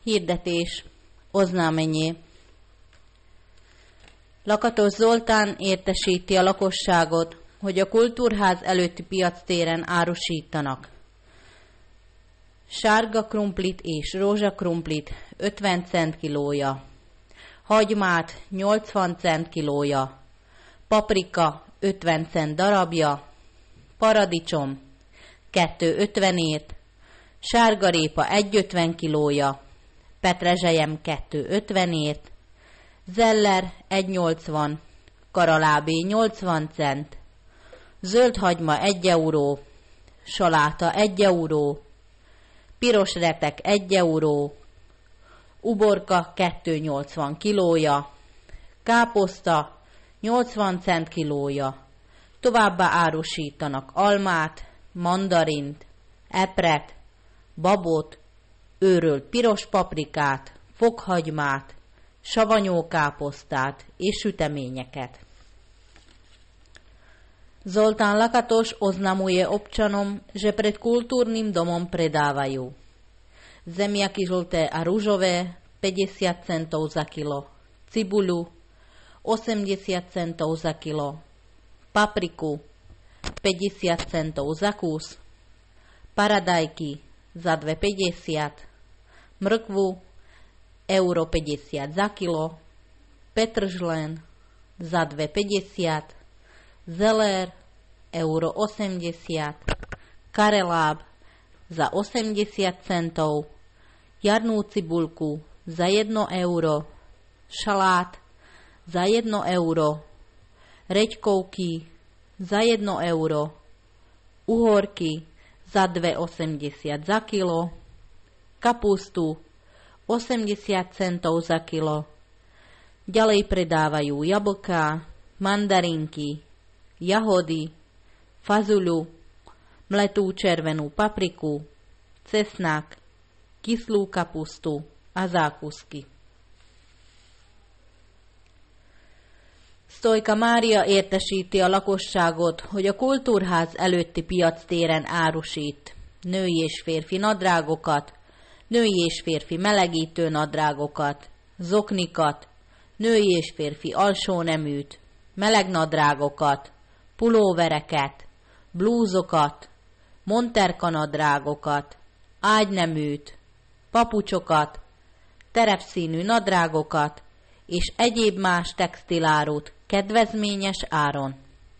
Hirdetés, oznámenie. Lakatos Zoltán értesíti a lakosságot, hogy a Kultúrház előtti piactéren árusítanak sárga krumplit és rózsakrumplit 50 cent kilója, hagymát 80 cent kilója, paprika 50 cent darabja, paradicsom 2,50-ért, sárgarépa 1,50 kilója, petrezselyem 2,50-ért, zeller 1,80, karalábé 80 cent, zöld hagyma 1 euró, saláta 1 euró, piros retek 1 euró, uborka 2,80 kilója, káposzta 80 cent kilója, továbbá árusítanak almát, mandarint, epret, babot, őrölt piros paprikát, fokhagymát, savanyúkáposztát és süteményeket. Zoltán Lakatos oznamuje občanom, že pred kultúrnym domom predávajú zemiaky žlté a rúžové 50 centov za kilo, cibuľu 80 centov za kilo, papriku 50 centov za kus, paradajky za 2,50, mrkvu euro 50 za kilo, petržlen za 2,50, zelér euro 80, kareláb za 80 centov, jarnú cibulku za 1 euro, šalát za 1 euro, reďkovky za 1 euro, uhorky za 2,80 za kilo, kapustu 80 centov za kilo. Ďalej predávajú jablká, mandarinky, jahody, fazuľu, mletú červenú papriku, cesnak, kyslú kapustu a zákusky. Sztojka Mária értesíti a lakosságot, hogy a Kultúrház előtti piactéren árusít női és férfi nadrágokat, női és férfi melegítő nadrágokat, zoknikat, női és férfi alsóneműt, melegnadrágokat, pulóvereket, blúzokat, monterkanadrágokat, ágyneműt, papucsokat, terepszínű nadrágokat és egyéb más textilárut kedvezményes áron.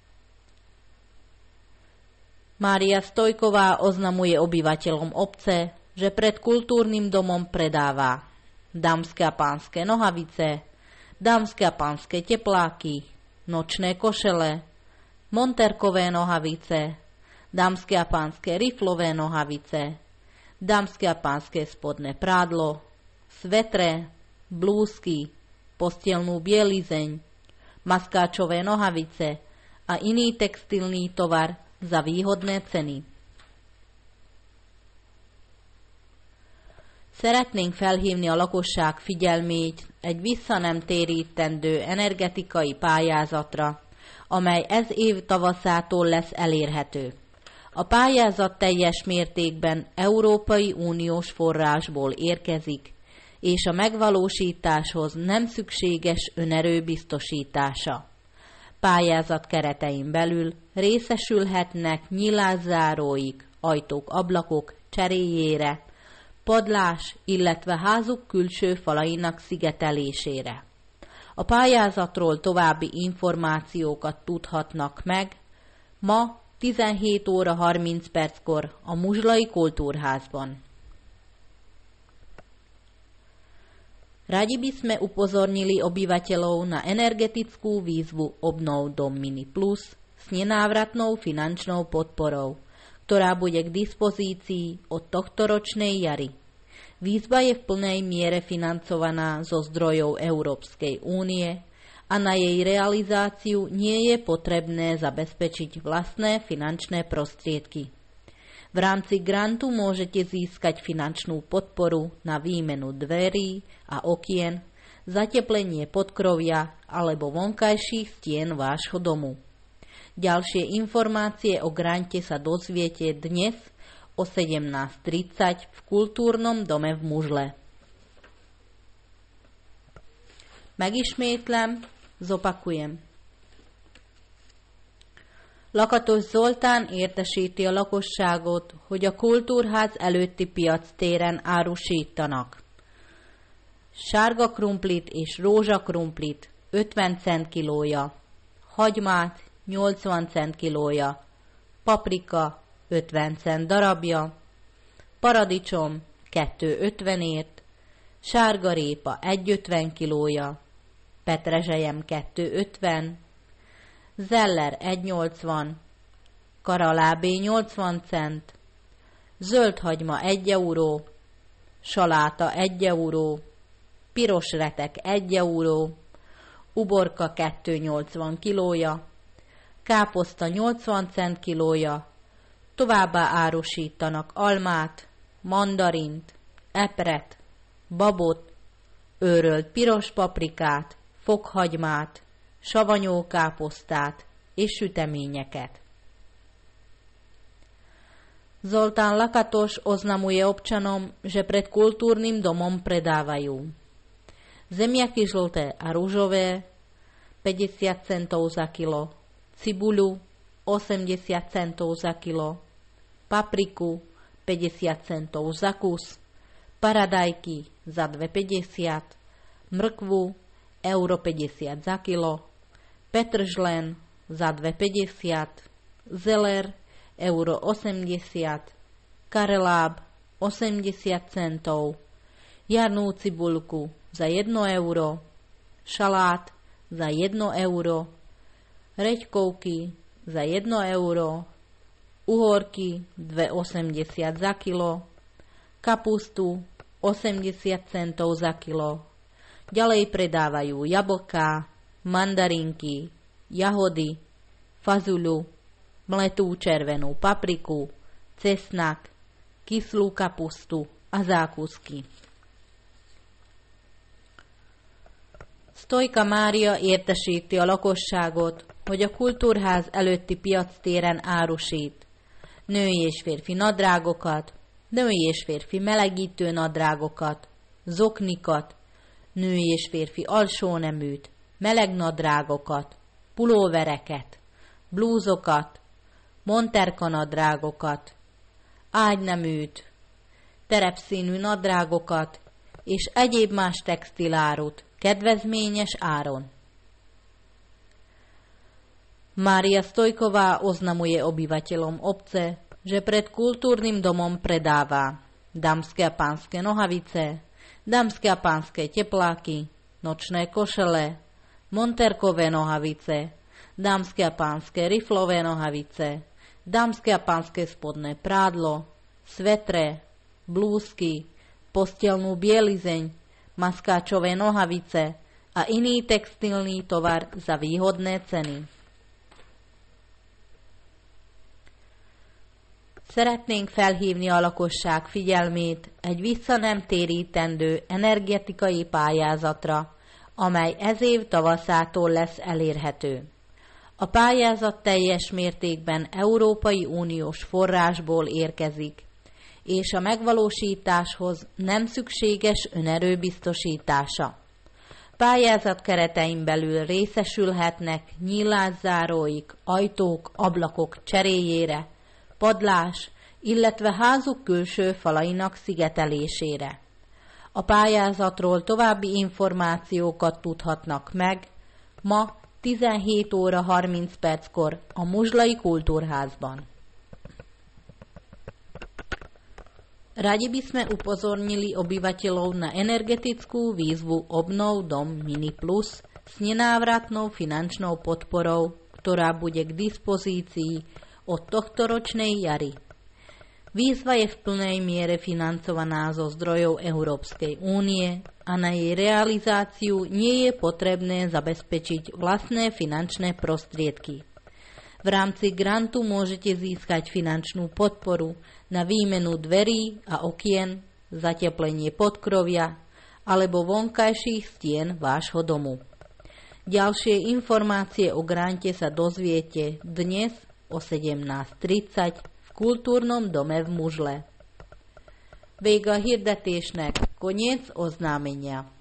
Mária Stojková oznamuje obyvateľom obce, že pred kultúrnym domom predáva dámske a pánske nohavice, dámske a pánske tepláky, nočné košele, monterkové nohavice, dámske a pánske riflové nohavice, dámske a pánske spodné prádlo, svetre, blúzky, postielnú bielizeň, maskáčové nohavice a iný textilný tovar za výhodné ceny. Szeretnénk felhívni a lakosság figyelmét egy vissza nem térítendő energetikai pályázatra, amely ez év tavaszától lesz elérhető. A pályázat teljes mértékben Európai Uniós forrásból érkezik, és a megvalósításhoz nem szükséges önerő biztosítása. Pályázat keretein belül részesülhetnek nyilászáróik, ajtók, ablakok cseréjére, padlás, illetve házuk külső falainak szigetelésére. A pályázatról további információkat tudhatnak meg ma 17 óra 30 perckor a Muzslai Kultúrházban. Radi by sme upozornili obyvateľov na energetickú výzvu Obnov dom Mini Plus s nenávratnou finančnou podporou, ktorá bude k dispozícii od tohtoročnej jary. Výzva je v plnej miere financovaná zo zdrojov Európskej únie a na jej realizáciu nie je potrebné zabezpečiť vlastné finančné prostriedky. V rámci grantu môžete získať finančnú podporu na výmenu dverí a okien, zateplenie podkrovia alebo vonkajších stien vášho domu. Ďalšie informácie o grante sa dozviete dnes o 17:30 v Kultúrnom dome v Mužle. Megismétlem, zopakujem. Lakatos Zoltán értesíti a lakosságot, hogy a Kultúrház előtti piactéren árusítanak sárga krumplit és rózsakrumplit 50 cent kilója, hagymát 80 cent kilója, paprika 50 cent darabja, paradicsom 2,50-ért, sárgarépa 1,50 kilója, petrezselyem 2,50, zeller 1,80, karalábé 80 cent, zöld hagyma 1 euró, saláta 1 euró, piros retek 1 euró, uborka 2,80 kilója, káposzta 80 cent kilója, továbbá árusítanak almát, mandarint, epret, babot, őrölt piros paprikát, fokhagymát, savanyúkáposztát és süteményeket. Zoltán Lakatos oznamuje občanom, že pred kultúrnym domom predávajú zemiaky žlté a rúžové 50 centov za kilo, cibuľu 80 centov za kilo, papriku 50 centov za kus, paradajky za 2,50, mrkvu euro 50 za kilo, petržlen za 2,50, zeler euro 80, kareláb 80 centov, jarnú cibuľku za 1 euro, šalát za 1 euro, reďkovky za 1 euro, uhorky 2,80 za kilo, kapustu 80 centov za kilo. Ďalej predávajú jablká, mandarinky, jahody, fazuľu, mletú červenú papriku, cesnak, kyslú kapustu a zákusky. Sztojka Mária értesíti a lakosságot, hogy a Kultúrház előtti piactéren árusít női és férfi nadrágokat, női és férfi melegítő nadrágokat, zoknikat, női és férfi alsóneműt, meleg nadrágokat, pulóvereket, blúzokat, monterka nadrágokat, ágyneműt, terepszínű nadrágokat és egyéb más textilárut kedvezményes áron. Mária Stojková oznamuje obyvateľom obce, že pred kultúrnym domom predáva dámske a pánske nohavice, dámske a pánske tepláky, nočné košele, monterkové nohavice, dámske a pánske riflové nohavice, dámske a pánske spodné prádlo, svetre, blúzky, postelnú bielizeň, maskáčové nohavice a iný textilný tovar za výhodné ceny. Szeretnénk felhívni a lakosság figyelmét egy vissza nem térítendő energetikai pályázatra, amely ez év tavaszától lesz elérhető. A pályázat teljes mértékben Európai Uniós forrásból érkezik, és a megvalósításhoz nem szükséges önerő biztosítása. Pályázat keretein belül részesülhetnek nyílászáróik, ajtók, ablakok cseréjére, padlás, illetve házuk külső falainak szigetelésére. A pályázatról további információkat tudhatnak meg ma 17 óra 30 perckor a Muzslai Kultúrházban. Radi by sme upozornili obyvateľov na energetickú výzvu Obnov dom Mini Plus s nenávratnou finančnou podporou, ktorá bude k dispozícii od tohtoročnej jary. Výzva je v plnej miere financovaná zo zdrojov Európskej únie a na jej realizáciu nie je potrebné zabezpečiť vlastné finančné prostriedky. V rámci grantu môžete získať finančnú podporu na výmenu dverí a okien, zateplenie podkrovia alebo vonkajších stien vášho domu. Ďalšie informácie o grante sa dozviete dnes o 17:30 v Kultúrnom dome v Muzle. Vége a hirdetésnek, koniec oznámenia.